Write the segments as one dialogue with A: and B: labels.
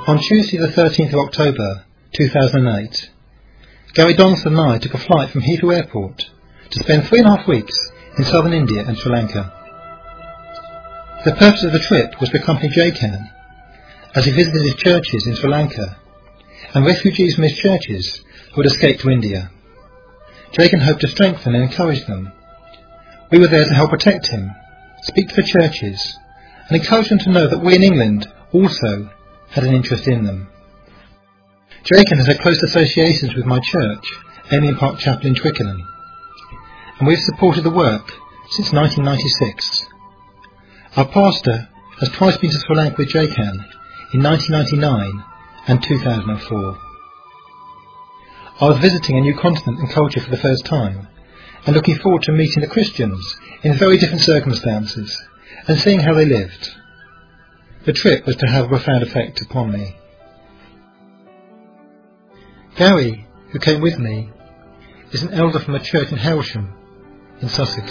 A: On Tuesday the 13th of October 2008, Gary Donaldson and I took a flight from Heathrow Airport to spend 3.5 weeks in southern India and Sri Lanka. The purpose of the trip was to accompany Jaykan as he visited his churches in Sri Lanka and refugees from his churches who had escaped to India. Jaykan hoped to strengthen and encourage them. We were there to help protect him, speak to the churches, and encourage them to know that we in England also had an interest in them. Jaykan has had close associations with my church, Amen Park Chapel in Twickenham, and we've supported the work since 1996. Our pastor has twice been to Sri Lanka with Jaykan in 1999 and 2004. I was visiting a new continent and culture for the first time, and looking forward to meeting the Christians in very different circumstances and seeing how they lived. The trip was to have a profound effect upon me. Gary, who came with me, is an elder from a church in Hailsham, in Sussex.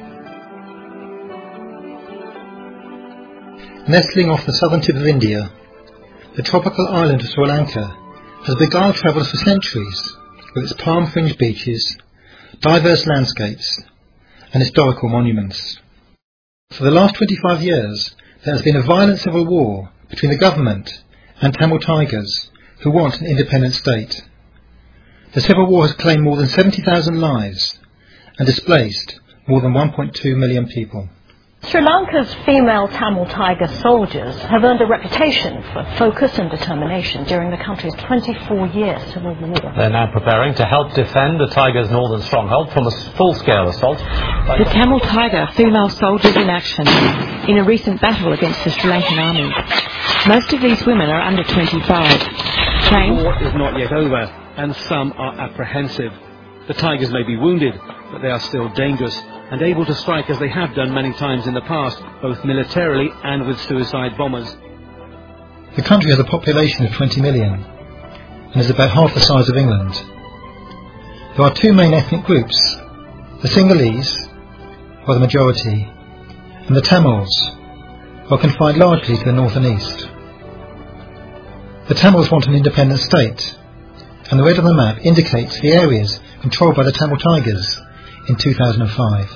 A: Nestling off the southern tip of India, the tropical island of Sri Lanka has beguiled travellers for centuries with its palm-fringed beaches, diverse landscapes and historical monuments. For the last 25 years there has been a violent civil war between the government and Tamil Tigers who want an independent state. The civil war has claimed more than 70,000 lives and displaced more than 1.2 million people.
B: Sri Lanka's female Tamil Tiger soldiers have earned a reputation for focus and determination during the country's 24-year civil war.
C: They're now preparing to help defend the Tigers' northern stronghold from a full-scale assault.
D: The Tamil Tiger female soldiers in action in a recent battle against the Sri Lankan army. Most of these women are under 25.
E: The war is not yet over, and some are apprehensive. The Tigers may be wounded, but they are still dangerous and able to strike as they have done many times in the past, both militarily and with suicide bombers.
A: The country has a population of 20 million and is about half the size of England. There are two main ethnic groups, the Sinhalese, who are the majority, and the Tamils, who are confined largely to the north and east. The Tamils want an independent state, and the red on the map indicates the areas controlled by the Tamil Tigers in 2005.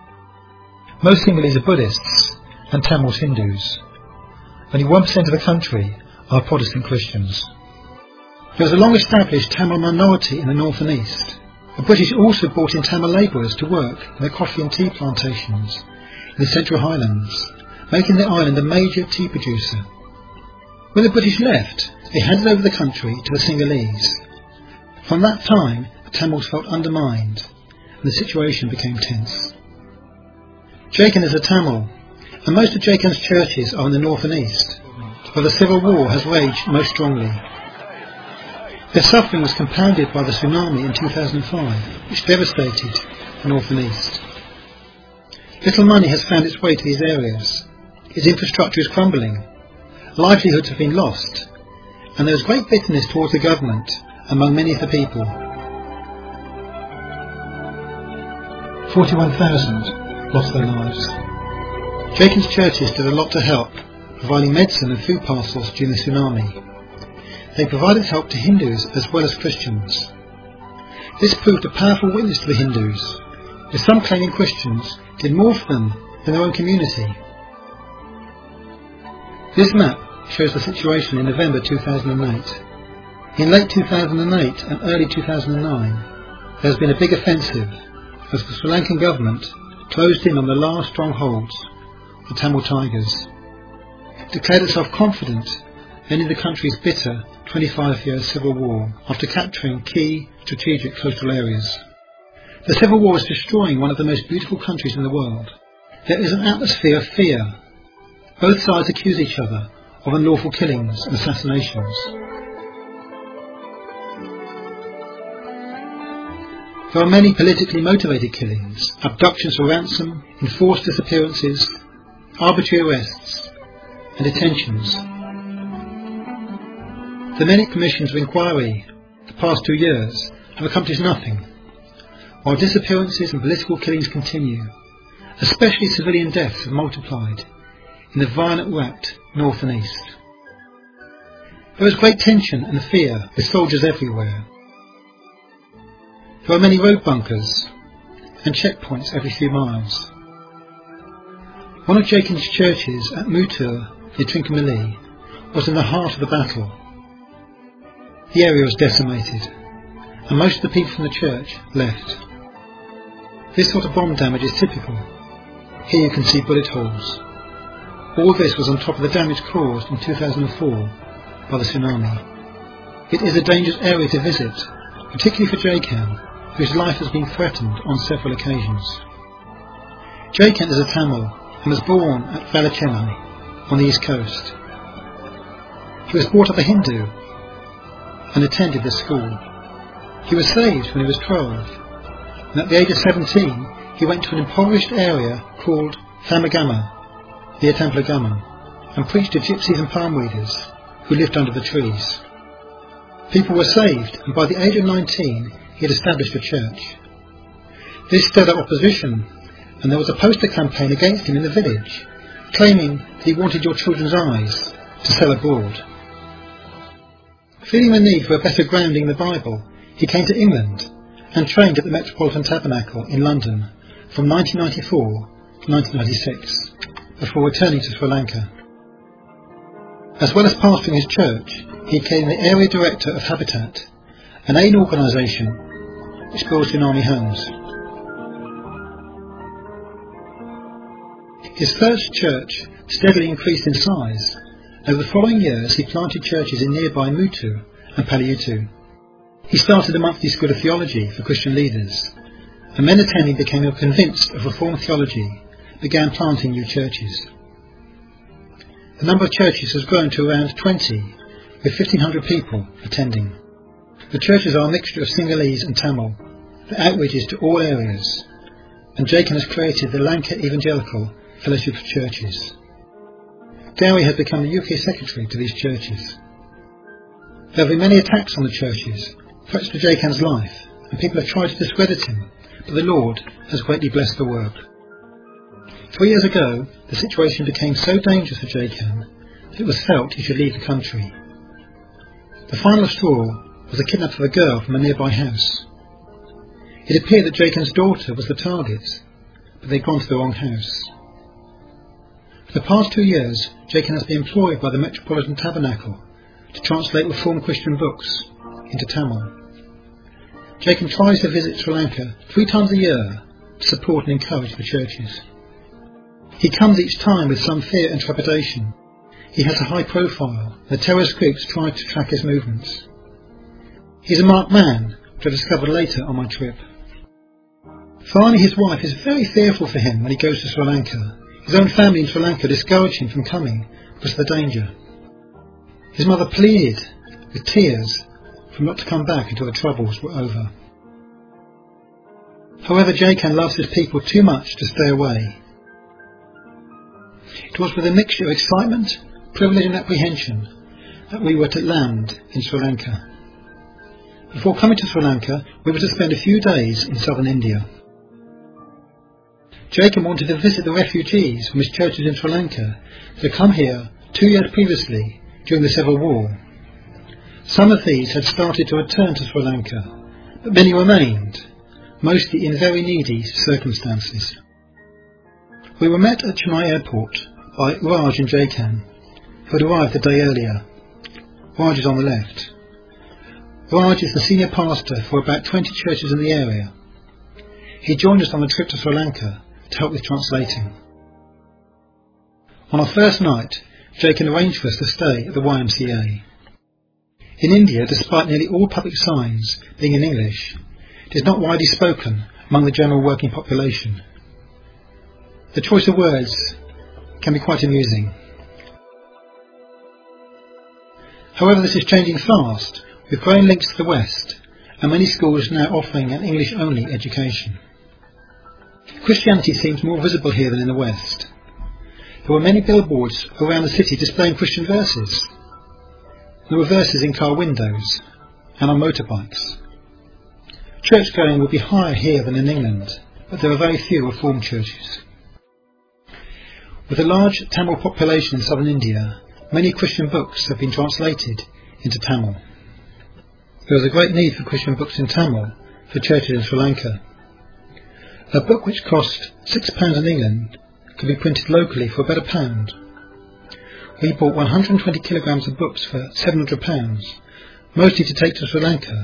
A: Most Sinhalese are Buddhists and Tamils Hindus. Only 1% of the country are Protestant Christians. There is a long-established Tamil minority in the north and east. The British also brought in Tamil labourers to work in their coffee and tea plantations in the Central Highlands, making the island a major tea producer. When the British left, they handed over the country to the Sinhalese. From that time, the Tamils felt undermined, and the situation became tense. Jaykan is a Tamil, and most of Jaykan's churches are in the north and east, where the civil war has raged most strongly. Their suffering was compounded by the tsunami in 2005, which devastated the north and east. Little money has found its way to these areas. Its infrastructure is crumbling, livelihoods have been lost, and there is great bitterness towards the government among many of the people. 41,000 lost their lives. Jaykan's churches did a lot to help, providing medicine and food parcels during the tsunami. They provided help to Hindus as well as Christians. This proved a powerful witness to the Hindus, with some claiming Christians did more for them than their own community. This map shows the situation in November 2008. In late 2008 and early 2009, there has been a big offensive as the Sri Lankan government closed in on the last strongholds, the Tamil Tigers. It declared itself confident, ending the country's bitter 25-year civil war after capturing key strategic coastal areas. The civil war is destroying one of the most beautiful countries in the world. There is an atmosphere of fear. Both sides accuse each other of unlawful killings and assassinations. There are many politically motivated killings, abductions for ransom, enforced disappearances, arbitrary arrests, and detentions. The many commissions of inquiry the past 2 years have accomplished nothing, while disappearances and political killings continue. Especially civilian deaths have multiplied in the violent wrapped north and east. There was great tension and fear, with soldiers everywhere. There were many road bunkers and checkpoints every few miles. One of Jaikin's churches at Mutur, near Trincomalee, was in the heart of the battle. The area was decimated, and most of the people from the church left. This sort of bomb damage is typical. Here you can see bullet holes. All this was on top of the damage caused in 2004 by the tsunami. It is a dangerous area to visit, particularly for Jaikan, whose life has been threatened on several occasions. Jaikan is a Tamil and was born at Valachennai on the east coast. He was brought up a Hindu and attended this school. He was saved when he was 12, and at the age of 17 he went to an impoverished area called Thamagama, near Templagaman, and preached to gypsies and palm readers who lived under the trees. People were saved, and by the age of 19 he had established a church. This stirred up opposition, and there was a poster campaign against him in the village, claiming that he wanted your children's eyes to sell abroad. Feeling the need for a better grounding in the Bible, he came to England and trained at the Metropolitan Tabernacle in London from 1994 to 1996, before returning to Sri Lanka. As well as pastoring his church, he became the area director of Habitat, an aid organisation which builds tsunami homes. His first church steadily increased in size. Over the following years he planted churches in nearby Mutur and Paliutu. He started a monthly school of theology for Christian leaders, and men attending became convinced of Reformed theology and began planting new churches. The number of churches has grown to around 20, with 1,500 people attending. The churches are a mixture of Sinhalese and Tamil. The outreach is to all areas, and Jaikan has created the Lanka Evangelical Fellowship of Churches. Gowrie has become the UK secretary to these churches. There have been many attacks on the churches, threats to Jaikan's life, and people have tried to discredit him, but the Lord has greatly blessed the work. 3 years ago, the situation became so dangerous for Jaikan that it was felt he should leave the country. The final straw was the kidnapping of a girl from a nearby house. It appeared that Jaikan's daughter was the target, but they'd gone to the wrong house. For the past 2 years, Jaikan has been employed by the Metropolitan Tabernacle to translate Reformed Christian books into Tamil. Jaikan tries to visit Sri Lanka 3 times a year to support and encourage the churches. He comes each time with some fear and trepidation. He has a high profile, and the terrorist groups try to track his movements. He's a marked man, which I discovered later on my trip. Finally, his wife is very fearful for him when he goes to Sri Lanka. His own family in Sri Lanka discouraged him from coming because of the danger. His mother pleaded with tears for him not to come back until the troubles were over. However, Jaikan loves his people too much to stay away. It was with a mixture of excitement, privilege and apprehension that we were to land in Sri Lanka. Before coming to Sri Lanka, we were to spend a few days in southern India. Jaikan wanted to visit the refugees from his churches in Sri Lanka that had come here 2 years previously during the Civil War. Some of these had started to return to Sri Lanka, but many remained, mostly in very needy circumstances. We were met at Chennai Airport by Raj and Jaikan, who had arrived the day earlier. Raj is on the left. Raj is the senior pastor for about 20 churches in the area. He joined us on the trip to Sri Lanka to help with translating. On our first night, Jaikan arranged for us to stay at the YMCA. In India, despite nearly all public signs being in English, it is not widely spoken among the general working population. The choice of words can be quite amusing. However, this is changing fast, with growing links to the West, and many schools now offering an English-only education. Christianity seems more visible here than in the West. There were many billboards around the city displaying Christian verses. There were verses in car windows and on motorbikes. Church-going would be higher here than in England, but there are very few Reformed churches. With a large Tamil population in southern India, many Christian books have been translated into Tamil. There was a great need for Christian books in Tamil for churches in Sri Lanka. A book which cost £6 in England could be printed locally for about £1. We bought 120 kilograms of books for £700, mostly to take to Sri Lanka.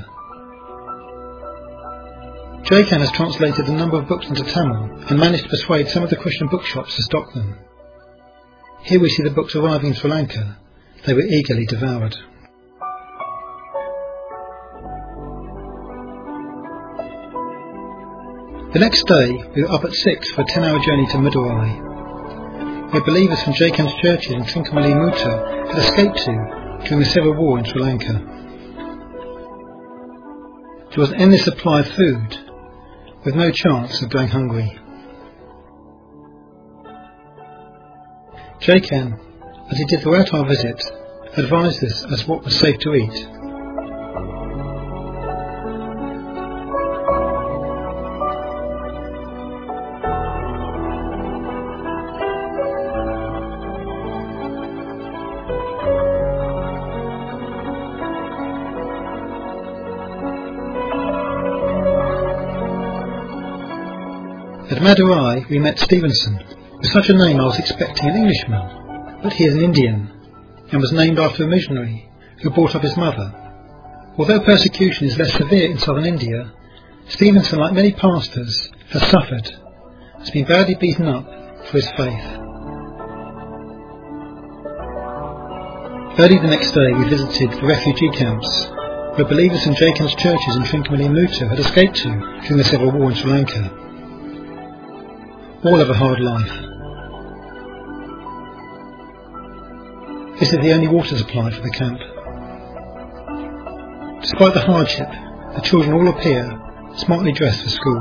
A: Jaikan has translated a number of books into Tamil and managed to persuade some of the Christian bookshops to stock them. Here we see the books arriving in Sri Lanka. They were eagerly devoured. The next day we were up at 6 for a 10-hour journey to Madurai, where believers from Jaikan's churches in Trincomalee Mutta had escaped to during the Civil War in Sri Lanka. There was an endless supply of food, with no chance of going hungry. Jaikan, as he did throughout our visit, advised us as what was safe to eat. At Madurai we met Stevenson. With such a name I was expecting an Englishman, but he is an Indian, and was named after a missionary who brought up his mother. Although persecution is less severe in southern India, Stevenson, like many pastors, has suffered, has been badly beaten up for his faith. Early the next day we visited the refugee camps, where believers in Jaikan's churches in Trincomalee Mutta had escaped to during the Civil War in Sri Lanka. All have a hard life. This is the only water supply for the camp. Despite the hardship, the children all appear smartly dressed for school.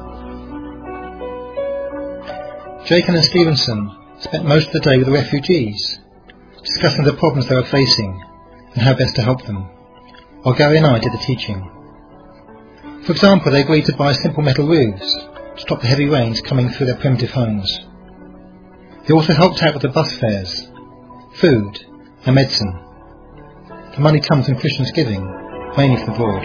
A: Jaikan and Stevenson spent most of the day with the refugees, discussing the problems they were facing and how best to help them, while Gary and I did the teaching. For example, they agreed to buy simple metal roofs to stop the heavy rains coming through their primitive homes. They also helped out with the bus fares, food and medicine. The money comes from Christians giving, mainly from abroad.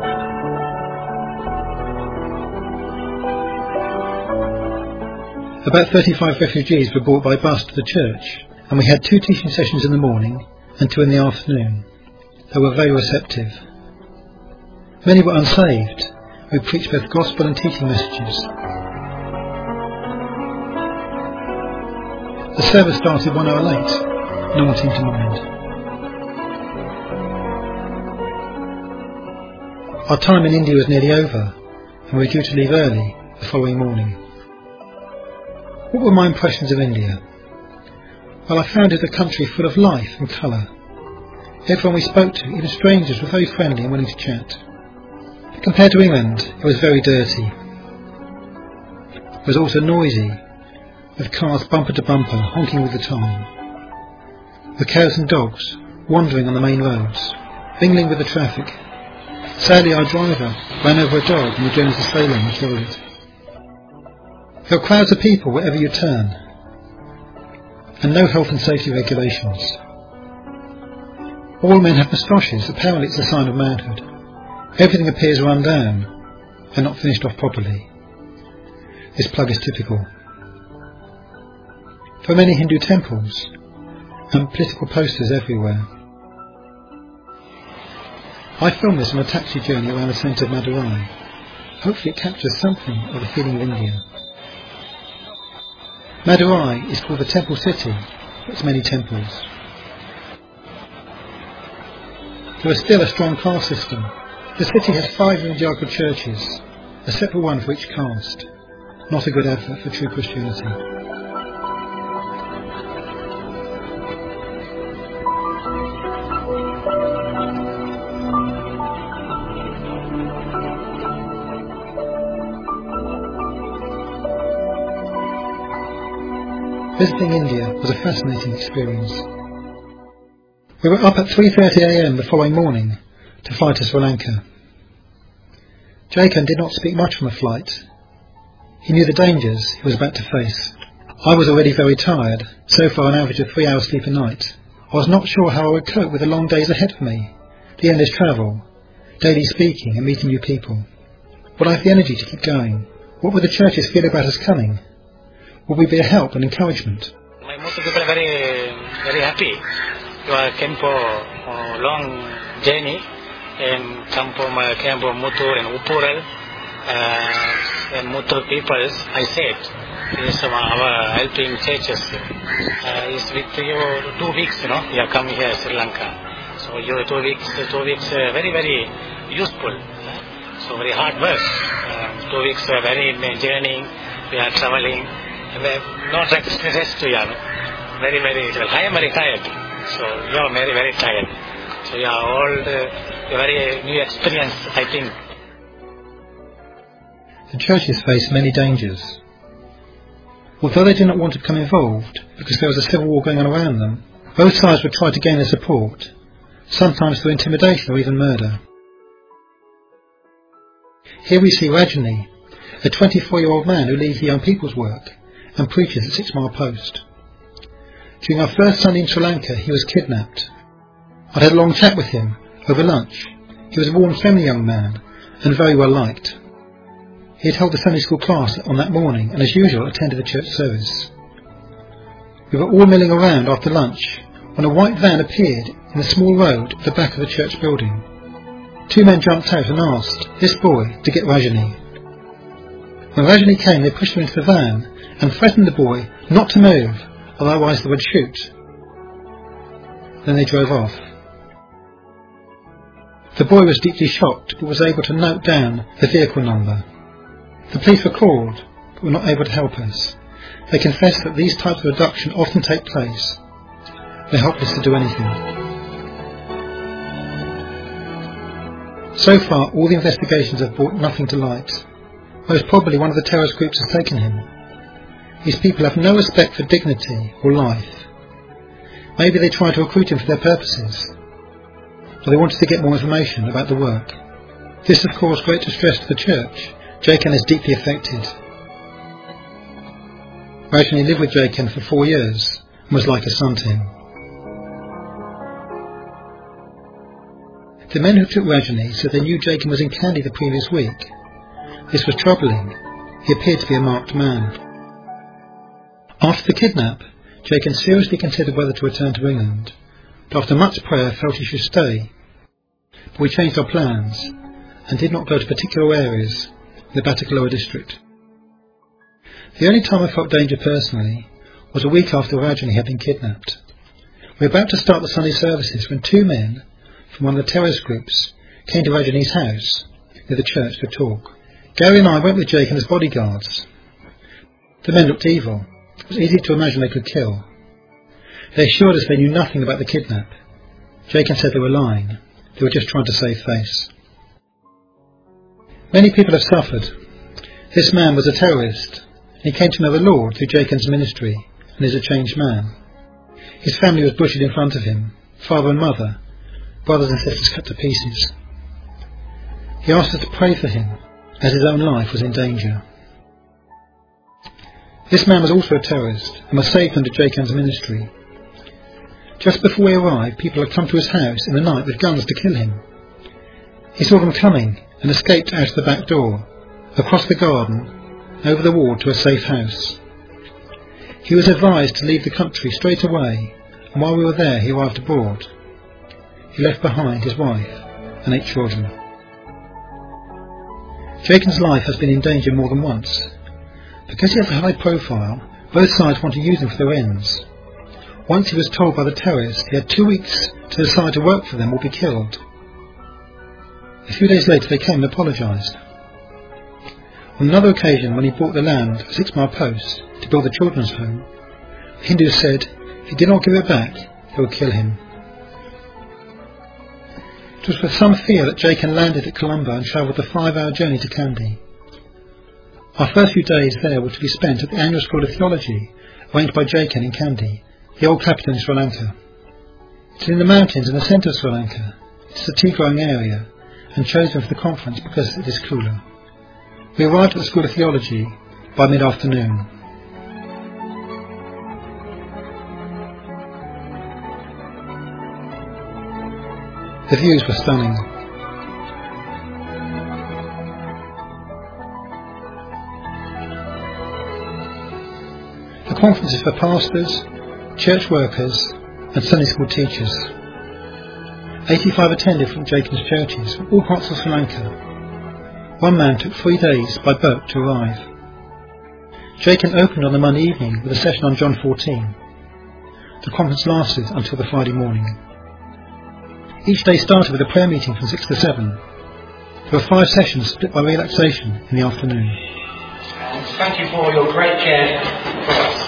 A: About 35 refugees were brought by bus to the church, and we had 2 teaching sessions in the morning and 2 in the afternoon. They were very receptive. Many were unsaved. We preached both gospel and teaching messages. The service started 1 hour late. No one seemed to mind. Our time in India was nearly over, and we were due to leave early the following morning. What were my impressions of India? Well, I found it a country full of life and colour. Everyone we spoke to, even strangers, were very friendly and willing to chat. Compared to England, it was very dirty. It was also noisy, with cars bumper to bumper, honking all the time. The cows and dogs wandering on the main roads, mingling with the traffic. Sadly, our driver ran over a dog and the Jones of Salem and killed it. There are crowds of people wherever you turn, and no health and safety regulations. All men have moustaches, apparently it's a sign of manhood. Everything appears run down and not finished off properly. This plug is typical. There are many Hindu temples and political posters everywhere. I filmed this on a taxi journey around the centre of Madurai. Hopefully it captures something of the feeling of India. Madurai is called the Temple City for its many temples. There is still a strong caste system. The city has 5 evangelical churches, a separate one for each caste. Not a good advert for true Christianity. Visiting India was a fascinating experience. We were up at 3:30 a.m. the following morning to fly to Sri Lanka. Jaikan did not speak much on the flight. He knew the dangers he was about to face. I was already very tired, so far an average of 3 hours sleep a night, I was not sure how I would cope with the long days ahead of me, the endless travel, daily speaking and meeting new people. Would I have the energy to keep going? What would the churches feel about us coming? Would we be a help and encouragement?
F: Most people are very happy. You came for a long journey and come came from Muttur and Uppural and Muttur peoples. I said, is our helping churches. Is with you 2 weeks, you are coming here Sri Lanka. So your 2 weeks, very useful. So very hard work. 2 weeks very journeying. We are traveling. Not rest to you. Very I am very tired. So you are very tired. So you are all very new experience, I think.
A: The churches face many dangers. Although they did not want to become involved because there was a civil war going on around them, both sides would try to gain their support, sometimes through intimidation or even murder. Here we see Rajani, a 24-year-old man who leads the young people's work and preaches at 6 Mile Post. During our first Sunday in Sri Lanka, he was kidnapped. I'd had a long chat with him over lunch. He was a warm, friendly young man and very well liked. He had held the Sunday school class on that morning and, as usual, attended the church service. We were all milling around after lunch when a white van appeared in a small road at the back of the church building. 2 men jumped out and asked this boy to get Rajani. When Rajani came, they pushed him into the van and threatened the boy not to move, otherwise they would shoot. Then they drove off. The boy was deeply shocked but was able to note down the vehicle number. The police were called but were not able to help us. They confessed that these types of abduction often take place. They're helpless to do anything. So far, all the investigations have brought nothing to light. Most probably one of the terrorist groups has taken him. These people have no respect for dignity or life. Maybe they tried to recruit him for their purposes, or they wanted to get more information about the work. This has caused great distress to the church. Jaiken is deeply affected. Rajani lived with Jaiken for 4 years and was like a son to him. The men who took Rajani said they knew Jaiken was in Kandy the previous week. This was troubling. He appeared to be a marked man. After the kidnap, Jaiken seriously considered whether to return to England, but after much prayer felt he should stay. But we changed our plans and did not go to particular areas in the Batticaloa district. The only time I felt danger personally was a week after Rajani had been kidnapped. We were about to start the Sunday services when 2 men from one of the terrorist groups came to Rajani's house near the church to talk. Gary and I went with Jaiken as bodyguards. The men looked evil. It was easy to imagine they could kill. They assured us they knew nothing about the kidnap. Jaiken said they were lying. They were just trying to save face. Many people have suffered. This man was a terrorist. He came to know the Lord through Jaiken's ministry and is a changed man. His family was butchered in front of him, father and mother, brothers and sisters cut to pieces. He asked us to pray for him, as his own life was in danger. This man was also a terrorist and was saved under Jaiken's ministry. Just before we arrived, people had come to his house in the night with guns to kill him. He saw them coming and escaped out the back door, across the garden, over the wall to a safe house. He was advised to leave the country straight away, and while we were there he arrived abroad. He left behind his wife and 8 children. Jaiken's life has been in danger more than once. Because he has a high profile, both sides want to use him for their ends. Once he was told by the terrorists he had 2 weeks to decide to work for them or be killed. A few days later they came and apologised. On another occasion, when he bought the land at 6 Mile Post to build a children's home, the Hindus said if he did not give it back, they would kill him. It was with some fear that Jaiken landed at Colombo and travelled the 5-hour journey to Kandy. Our first few days there were to be spent at the annual School of Theology, arranged by Jaiken in Kandy, the old capital in Sri Lanka. It is in the mountains in the centre of Sri Lanka. It is a tea-growing area, and chosen for the conference because it is cooler. We arrived at the School of Theology by mid-afternoon. The views were stunning. The conference is for pastors, church workers and Sunday school teachers. 85 attended from Jakin's churches from all parts of Sri Lanka. One man took 3 days by boat to arrive. Jakin opened on the Monday evening with a session on John 14. The conference lasted until the Friday morning. Each day started with a prayer meeting from 6 to 7. There were 5 sessions split by relaxation in the afternoon.
G: Thank you for your great care for us.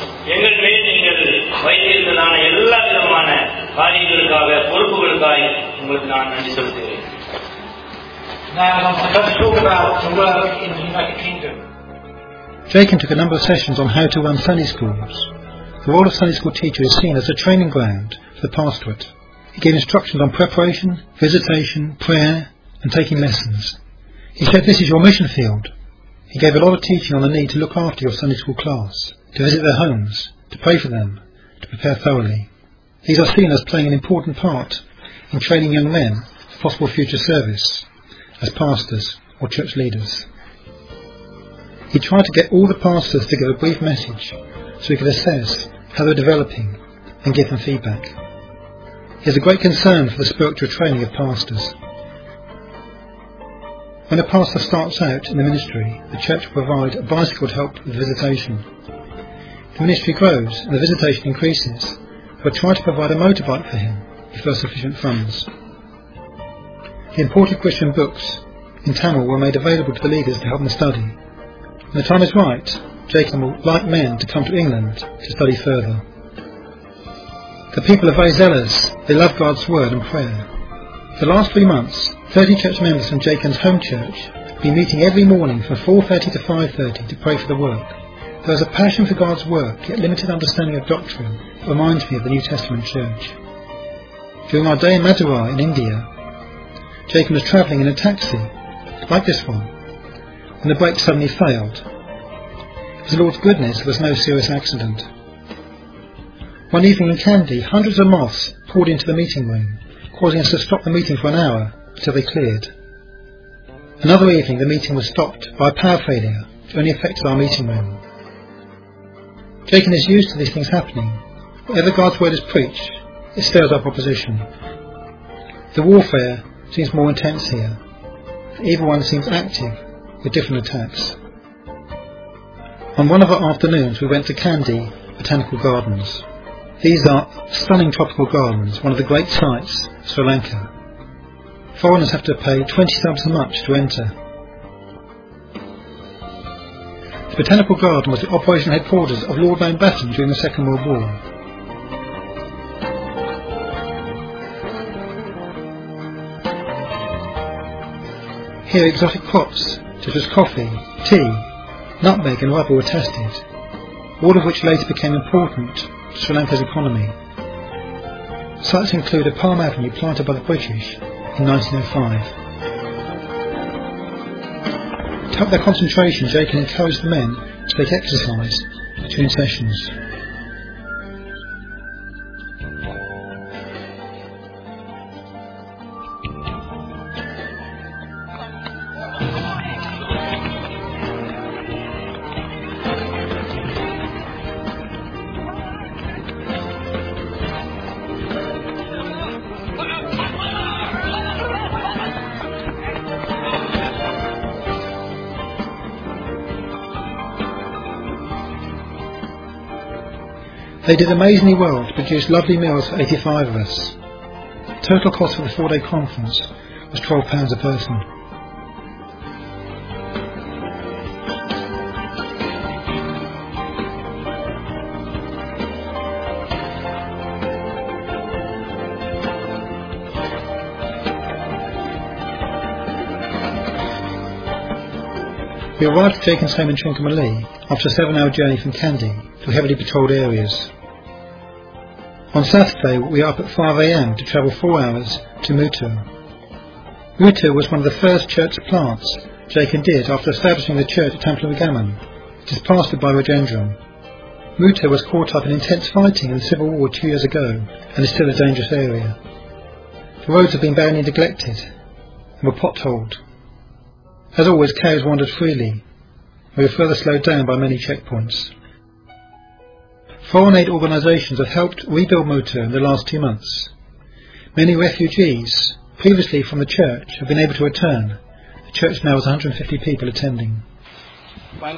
G: Now I'd like to talk about the work in the United Kingdom.
A: Jakin took a number of sessions on how to run Sunday schools. The role of Sunday school teacher is seen as a training ground for the pastorate. He gave instructions on preparation, visitation, prayer and taking lessons. He said this is your mission field. He gave a lot of teaching on the need to look after your Sunday school class, to visit their homes, to pray for them, to prepare thoroughly. These are seen as playing an important part in training young men for possible future service as pastors or church leaders. He tried to get all the pastors to give a brief message so he could assess how they were developing and give them feedback. He has a great concern for the spiritual training of pastors. When a pastor starts out in the ministry, the church will provide a bicycle to help with visitation. The ministry grows and the visitation increases. We'll try to provide a motorbike for him if there are sufficient funds. The imported Christian books in Tamil were made available to the leaders to help them study. When the time is right, Jakin will like men to come to England to study further. The people are very zealous. They love God's word and prayer. For the last 3 months, 30 church members from Jakin's home church have been meeting every morning from 4:30 to 5:30 to pray for the work. There is a passion for God's work, yet limited understanding of doctrine that reminds me of the New Testament church. During our day in Madurai in India, Jakin was travelling in a taxi, like this one, when the brakes suddenly failed. It was the Lord's goodness there was no serious accident. One evening in Kandy, hundreds of moths poured into the meeting room, causing us to stop the meeting for an hour until they cleared. Another evening the meeting was stopped by a power failure which only affected our meeting room. Jakin is used to these things happening. Wherever God's word is preached, it stirs up opposition. The warfare seems more intense here. The evil one seems active with different attacks. On one of our afternoons we went to Kandy Botanical Gardens. These are stunning tropical gardens, one of the great sights of Sri Lanka. Foreigners have to pay 20 subs a month to enter. The Botanical Garden was the operational headquarters of Lord Mountbatten during the Second World War. Here exotic crops such as coffee, tea, nutmeg and rubber were tested, all of which later became important to Sri Lanka's economy. Sites include a palm avenue planted by the British in 1905. To help their concentration, Jakin encouraged the men to take exercise between sessions. They did amazingly well to produce lovely meals for 85 of us. Total cost for the 4-day conference was £12 a person. We arrived at Jakin's home in Trincomalee after a 7-hour journey from Kandy to heavily patrolled areas. On Saturday we were up at 5 a.m. to travel 4 hours to Mutur. Mutur was one of the first church plants Jakin did after establishing the church at Tamplin-Gammon, which is pastored by Rajendran. Mutur was caught up in intense fighting in the Civil War 2 years ago and is still a dangerous area. The roads have been badly neglected and were potholed. As always, cows wandered freely. We were further slowed down by many checkpoints. Foreign aid organisations have helped rebuild Mutur in the last 2 months. Many refugees, previously from the church, have been able to return. The church now has 150 people attending. I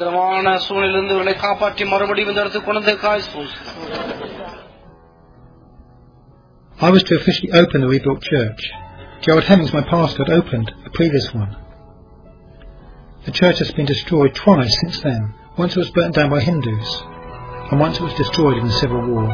A: was to officially open the rebuilt church. Gerald Hemmings, my pastor, had opened the previous one. The church has been destroyed twice since then. Once it was burnt down by Hindus, and once it was destroyed in the Civil War.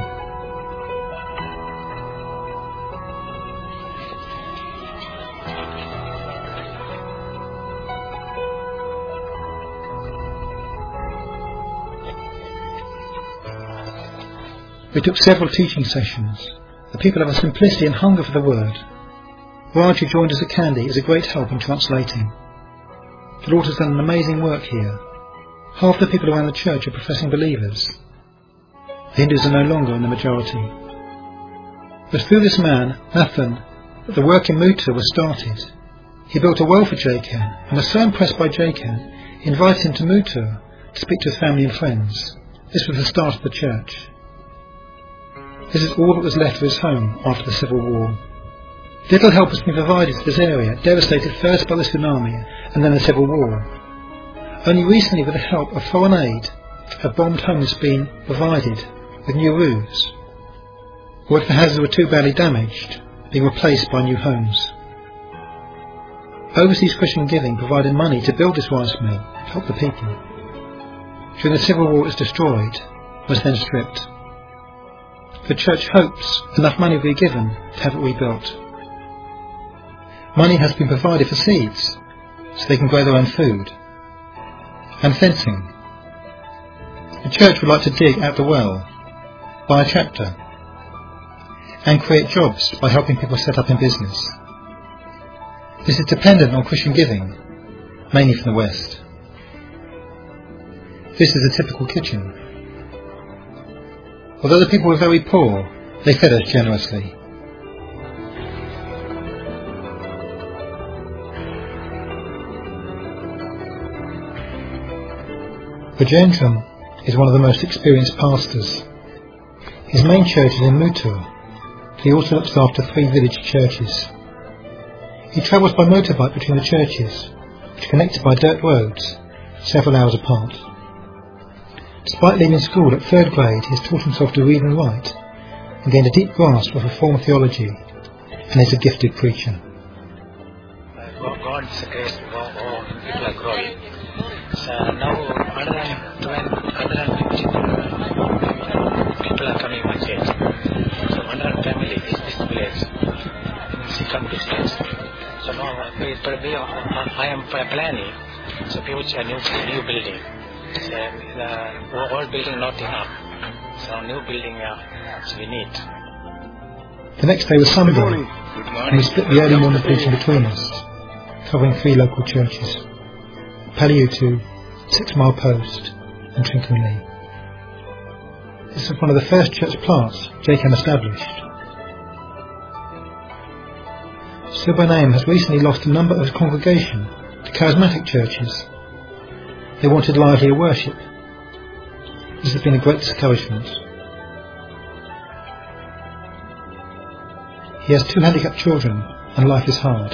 A: We took several teaching sessions. The people have a simplicity and hunger for the word. Raj, who joined us at Kandy, is a great help in translating. The Lord has done an amazing work here. Half the people around the church are professing believers. The Hindus are no longer in the majority. It was through this man, Nathan, that the work in Mutur was started. He built a well for Jaikan, and was so impressed by Jaikan, he invited him to Mutur to speak to his family and friends. This was the start of the church. This is all that was left of his home after the Civil War. Little help has been provided to this area, devastated first by the tsunami and then the Civil War. Only recently, with the help of foreign aid, have bombed homes been provided with new roofs, or if the houses were too badly damaged, being replaced by new homes. Overseas Christian Giving provided money to build this rice mill to help the people. During the Civil War it was destroyed, was then stripped. The church hopes enough money will be given to have it rebuilt. Money has been provided for seeds, so they can grow their own food, and fencing. The church would like to dig out the well, buy a tractor, and create jobs by helping people set up in business. This is dependent on Christian giving, mainly from the West. This is a typical kitchen. Although the people were very poor, they fed us generously. Rajendram is one of the most experienced pastors. His main church is in Mutur, but he also looks after 3 village churches. He travels by motorbike between the churches, which are connected by dirt roads, several hours apart. Despite leaving school at 3rd grade, he has taught himself to read and write, and gained a deep grasp of Reformed theology, and is a gifted preacher.
F: God's grace, people are growing. So now 150 people are coming to church. So 100 families is this place in Sikkim distance. So now I am planning to build a new building. So the old building not enough. So new building we need.
A: The next day was Sunday, and we split the early morning preaching between us, covering 3 local churches: Paliutu, 6 Mile Post, and Trincomalee. This was one of the first church plants Jaikan established. Subbanaim has recently lost a number of his congregation to charismatic churches. They wanted livelier worship. This has been a great discouragement. He has 2 handicapped children, and life is hard.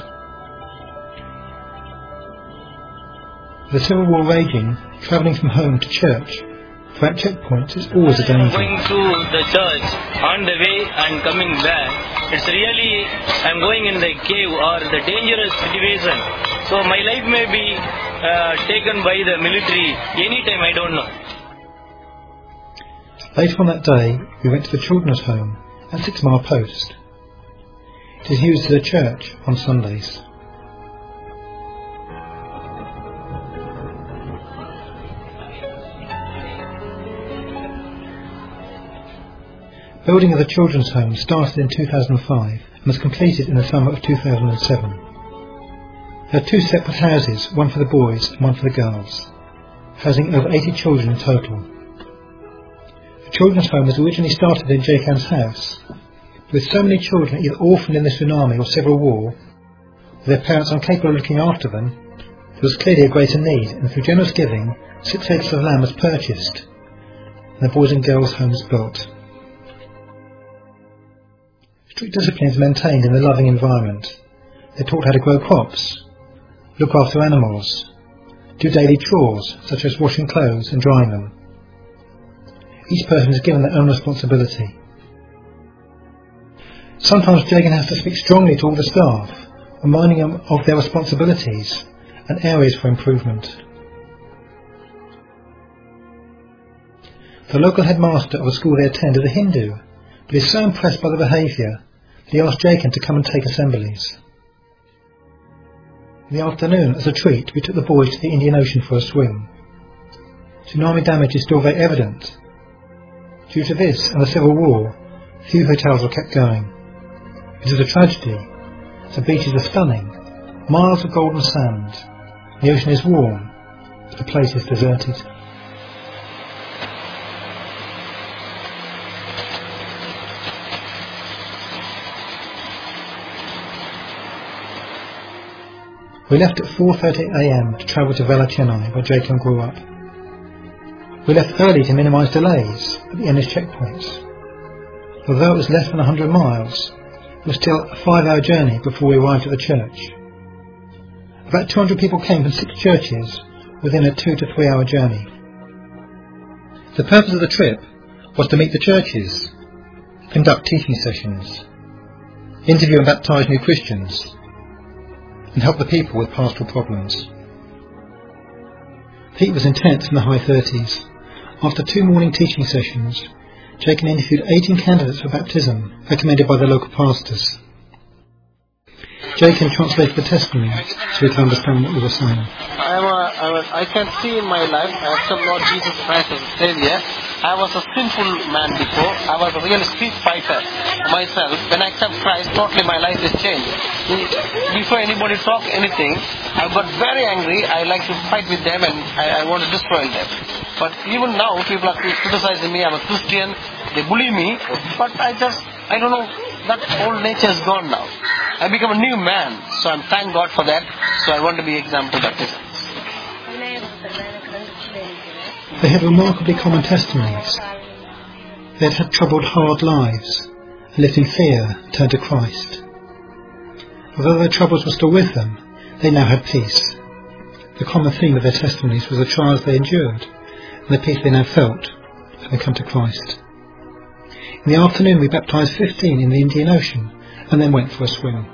A: With the Civil War raging, travelling from home to church without checkpoints is always a danger.
H: Going to the church on the way and coming back, it's really I'm going in the cave or the dangerous situation. So my life may be taken by the military anytime, I don't know.
A: Later on that day, we went to the children's home at 6 Mile Post. It is used as a church on Sundays. Building of the children's home started in 2005 and was completed in the summer of 2007. There are 2 separate houses, one for the boys and one for the girls, housing over 80 children in total. The children's home was originally started in Jaikan's house, With so many children either orphaned in the tsunami or civil war, with their parents incapable of looking after them, there was clearly a greater need, and through generous giving, 6 acres of land was purchased, and the boys and girls' homes built. Strict discipline is maintained in a loving environment. They're taught how to grow crops, look after animals, do daily chores such as washing clothes and drying them. Each person is given their own responsibility. Sometimes Jagan has to speak strongly to all the staff, reminding them of their responsibilities and areas for improvement. The local headmaster of a school they attend is a Hindu, but is so impressed by the behaviour that he asked Jagan to come and take assemblies. In the afternoon, as a treat, we took the boys to the Indian Ocean for a swim. Tsunami damage is still very evident. Due to this and the civil war, few hotels were kept going. It is a tragedy. The beaches are stunning, miles of golden sand. The ocean is warm, but the place is deserted. We left at 4:30 a.m. to travel to Vela Chennai, where Jacob grew up. We left early to minimise delays at the NS checkpoints. Although it was less than 100 miles, it was still a 5-hour journey before we arrived at the church. About 200 people came from 6 churches within a 2 to 3 hour journey. The purpose of the trip was to meet the churches, conduct teaching sessions, interview and baptise new Christians, and help the people with pastoral problems. The heat was intense in the high 30s. After 2 morning teaching sessions, Jacob interviewed 18 candidates for baptism recommended by the local pastors. Jacob translated the testimony so we could understand what we were saying.
I: I can see in my life, I accept Lord Jesus Christ as a Saviour. I was a sinful man before. I was a real street fighter myself. When I accept Christ, totally my life is changed. Before anybody talk anything, I got very angry. I like to fight with them and I want to destroy them. But even now, people are criticizing me. I'm a Christian. They bully me. But I don't know. That old nature is gone now. I become a new man. So I'm thank God for that. So I want to be example baptism.
A: They had remarkably common testimonies. They had had troubled, hard lives, and lived in fear, turned to Christ. Although their troubles were still with them, they now had peace. The common theme of their testimonies was the trials they endured, and the peace they now felt, having come to Christ. In the afternoon we baptised 15 in the Indian Ocean, and then went for a swim.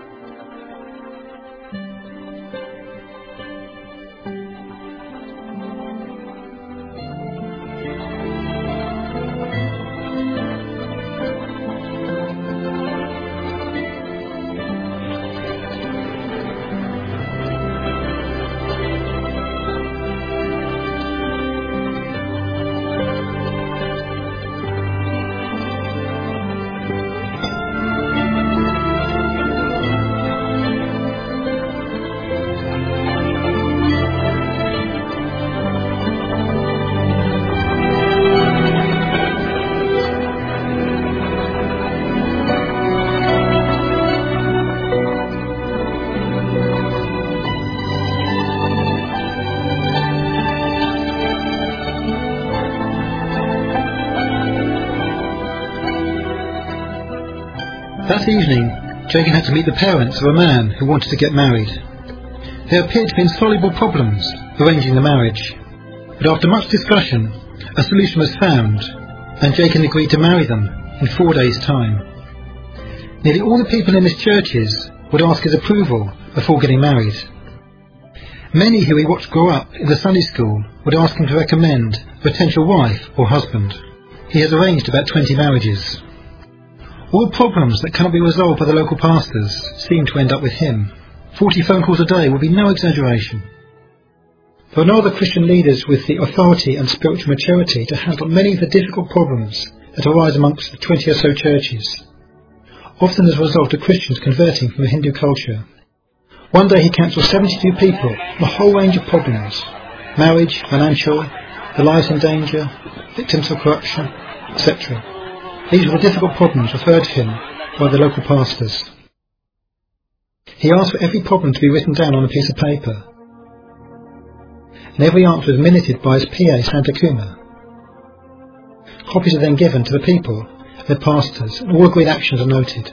A: That evening, Jagan had to meet the parents of a man who wanted to get married. There appeared to be insoluble problems arranging the marriage, but after much discussion, a solution was found, and Jagan agreed to marry them in 4 days' time. Nearly all the people in his churches would ask his approval before getting married. Many who he watched grow up in the Sunday school would ask him to recommend a potential wife or husband. He has arranged about 20 marriages. All problems that cannot be resolved by the local pastors seem to end up with him. 40 phone calls a day would be no exaggeration. There are no other Christian leaders with the authority and spiritual maturity to handle many of the difficult problems that arise amongst the 20 or so churches, often as a result of Christians converting from the Hindu culture. One day he counselled 72 people on a whole range of problems: marriage, financial, their lives in danger, victims of corruption, etc. These were the difficult problems referred to him by the local pastors. He asked for every problem to be written down on a piece of paper, and every answer was minuted by his PA, Santa Kuma. Copies are then given to the people, their pastors, and all agreed actions are noted.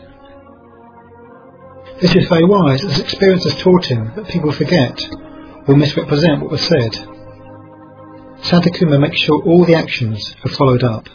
A: This is very wise, as experience has taught him that people forget or misrepresent what was said. Santa Kuma makes sure all the actions are followed up.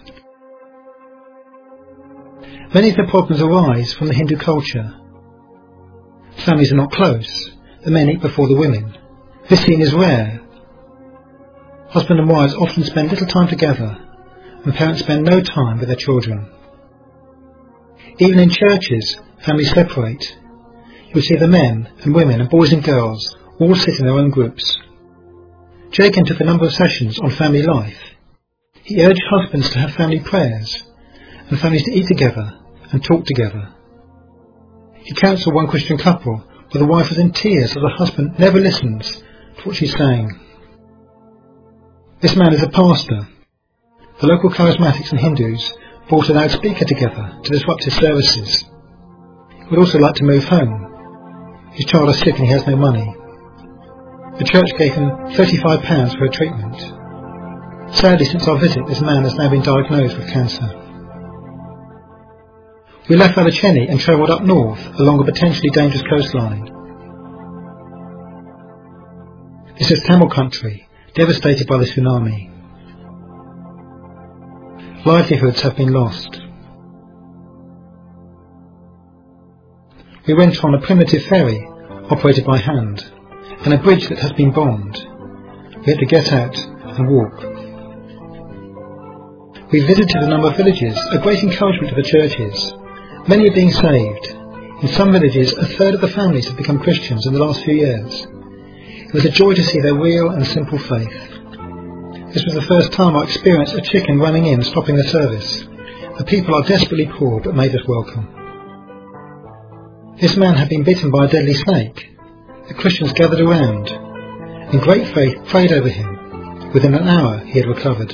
A: Many of the problems arise from the Hindu culture. Families are not close. The men eat before the women. This scene is rare. Husband and wives often spend little time together, and parents spend no time with their children. Even in churches, families separate. You'll see the men and women and boys and girls all sit in their own groups. Jakin took a number of sessions on family life. He urged husbands to have family prayers, and families to eat together and talk together. He counselled one Christian couple where the wife was in tears as the husband never listens to what she's saying. This man is a pastor. The local charismatics and Hindus brought a loudspeaker together to disrupt his services. He would also like to move home. His child is sick and he has no money. The church gave him £35 for her treatment. Sadly, since our visit, this man has now been diagnosed with cancer. We left Vallacheni and travelled up north along a potentially dangerous coastline. This is Tamil country, devastated by the tsunami. Livelihoods have been lost. We went on a primitive ferry, operated by hand, and a bridge that has been bombed. We had to get out and walk. We visited a number of villages, a great encouragement to the churches. Many are being saved. In some villages, a third of the families have become Christians in the last few years. It was a joy to see their real and simple faith. This was the first time I experienced a chicken running in, stopping the service. The people are desperately poor, but made us welcome. This man had been bitten by a deadly snake. The Christians gathered around. In great faith, prayed over him. Within an hour, he had recovered.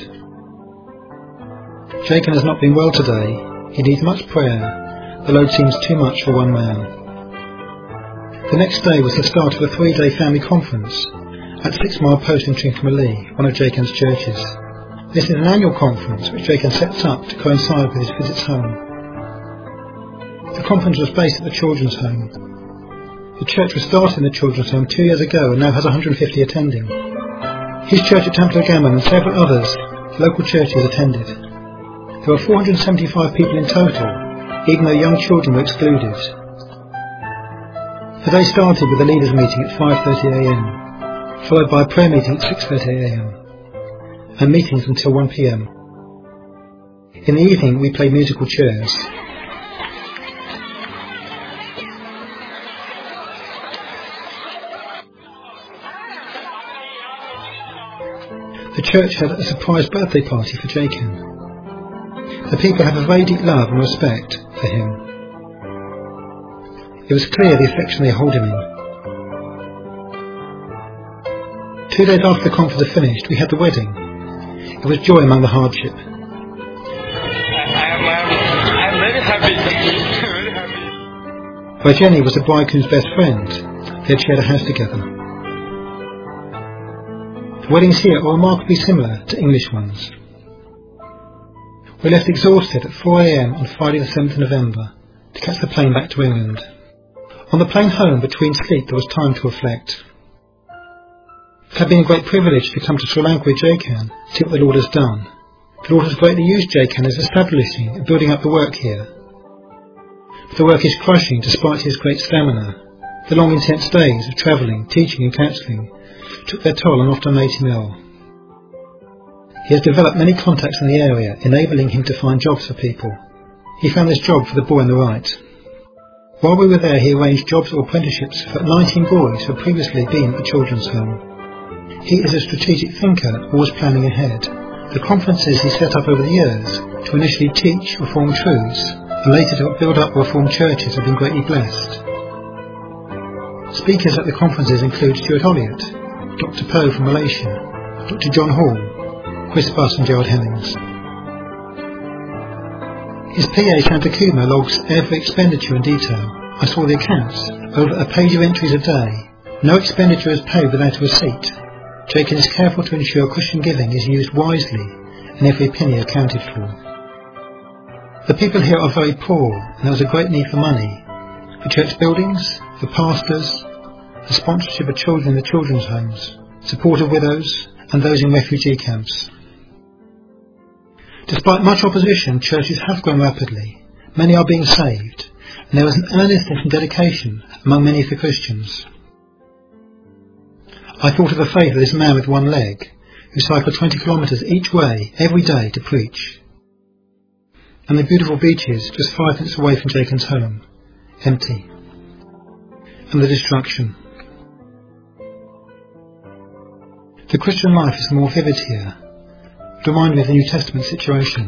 A: Jakin has not been well today. He needs much prayer. The load seems too much for one man. The next day was the start of a 3-day family conference at 6 Mile Post in Trincomalee, one of Jakin's churches. This is an annual conference which Jakin sets up to coincide with his visits home. The conference was based at the children's home. The church was started in the children's home 2 years ago and now has 150 attending. His church at Temple Gammon and several others, local churches, attended. There were 475 people in total, even though young children were excluded. The day started with a leaders' meeting at 5:30 a.m, followed by a prayer meeting at 6:30 a.m, and meetings until 1 p.m. In the evening we played musical chairs. The church had a surprise birthday party for Jakin. The people have a very deep love and respect for him. It was clear the affection they hold him in. 2 days after the conference had finished, we had the wedding. It was joy among the hardship.
H: I'm very happy. Very happy.
A: Where Jenny was the bridegroom's best friend, they had shared a house together. The weddings here are remarkably similar to English ones. We left exhausted at 4 a.m. on Friday the 7th of November to catch the plane back to England. On the plane home, between sleep, there was time to reflect. It had been a great privilege to come to Sri Lanka with Jakin to see what the Lord has done. The Lord has greatly used Jakin as establishing and building up the work here. But the work is crushing despite his great stamina. The long intense days of travelling, teaching and counselling took their toll and often made him ill. He has developed many contacts in the area, enabling him to find jobs for people. He found this job for the boy on the right. While we were there, he arranged jobs or apprenticeships for 19 boys who had previously been at the children's home. He is a strategic thinker, always planning ahead. The conferences he set up over the years to initially teach Reformed truths and later to build up Reformed churches have been greatly blessed. Speakers at the conferences include Stuart Olliott, Dr. Poe from Malaysia, Dr. John Hall, Chris Buss and Gerald Hemmings. His PA Santakuma logs every expenditure in detail. I saw the accounts, over a page of entries a day. No expenditure is paid without a receipt. Jakin is careful to ensure Christian giving is used wisely and every penny accounted for. The people here are very poor and there is a great need for money, for church buildings, for pastors, the sponsorship of children in the children's homes, support of widows and those in refugee camps. Despite much opposition, churches have grown rapidly. Many are being saved, and there is an earnestness and dedication among many of the Christians. I thought of the faith of this man with one leg, who cycled 20 kilometres each way every day to preach. And the beautiful beaches just 5 minutes away from Jakin's home, empty. And the destruction. The Christian life is more vivid here. It reminds me of the New Testament situation.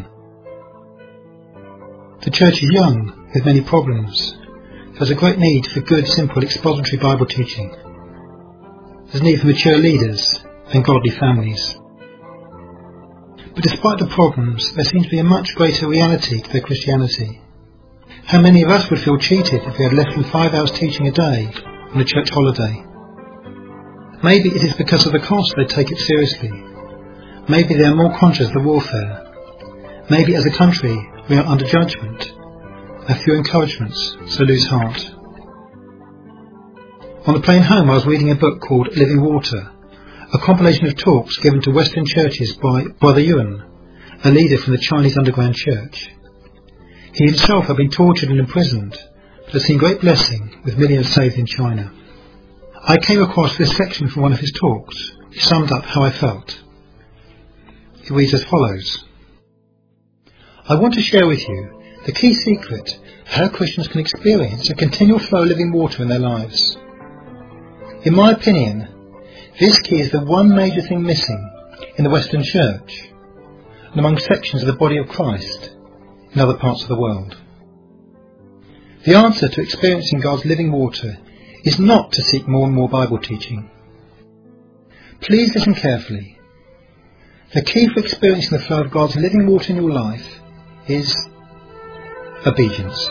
A: The church is young, with many problems. There's a great need for good, simple, expository Bible teaching. There's need for mature leaders and godly families. But despite the problems, there seems to be a much greater reality to their Christianity. How many of us would feel cheated if we had less than 5 hours teaching a day on a church holiday? Maybe it is because of the cost they take it seriously. Maybe they are more conscious of the warfare. Maybe as a country we are under judgment, have few encouragements, so lose heart. On the plane home I was reading a book called Living Water, a compilation of talks given to Western churches by Brother Yuan, a leader from the Chinese underground church. He himself had been tortured and imprisoned, but has seen great blessing with millions saved in China. I came across this section from one of his talks, which summed up how I felt. It reads as follows. I want to share with you the key secret of how Christians can experience a continual flow of living water in their lives. In my opinion, this key is the one major thing missing in the Western Church and among sections of the body of Christ in other parts of the world. The answer to experiencing God's living water is not to seek more and more Bible teaching. Please listen carefully. The key for experiencing the flow of God's living water in your life is obedience.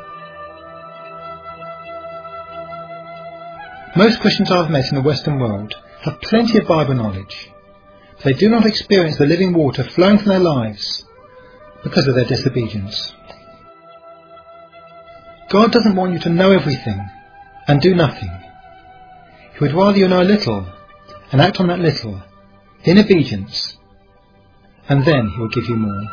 A: Most Christians I've met in the Western world have plenty of Bible knowledge, but they do not experience the living water flowing from their lives because of their disobedience. God doesn't want you to know everything and do nothing. He would rather you know a little and act on that little in obedience, and then He will give you more.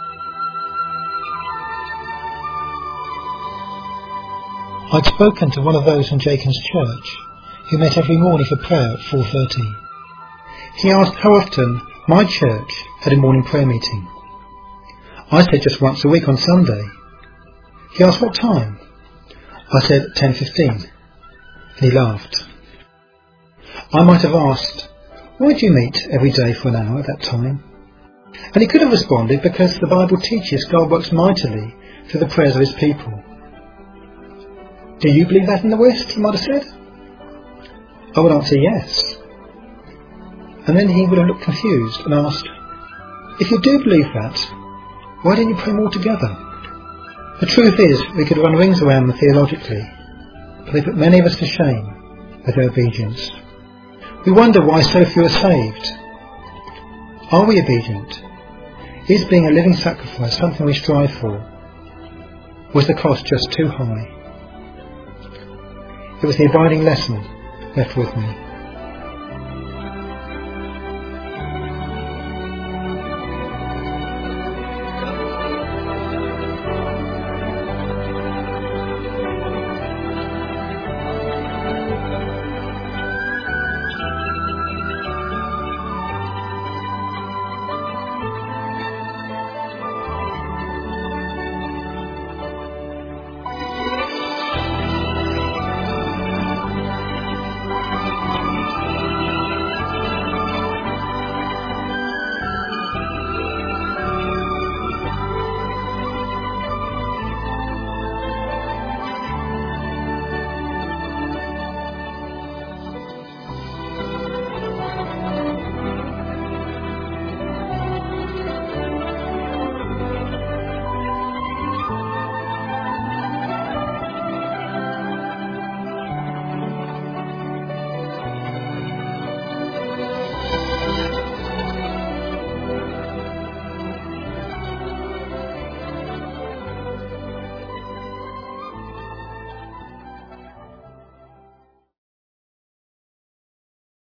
A: I'd spoken to one of those from Jakin's church who met every morning for prayer at 4:30. He asked how often my church had a morning prayer meeting. I said just once a week on Sunday. He asked what time. I said 10:15, and he laughed. I might have asked, why do you meet every day for an hour at that time? And he could have responded, because the Bible teaches God works mightily through the prayers of His people. Do you believe that in the West? He might have said. I would answer yes. And then he would have looked confused and asked, if you do believe that, why don't you pray more together? The truth is, we could run rings around them theologically, but they put many of us to shame with their obedience. We wonder why so few are saved. Are we obedient? Is being a living sacrifice something we strive for? Was the cost just too high? It was the abiding lesson left with me.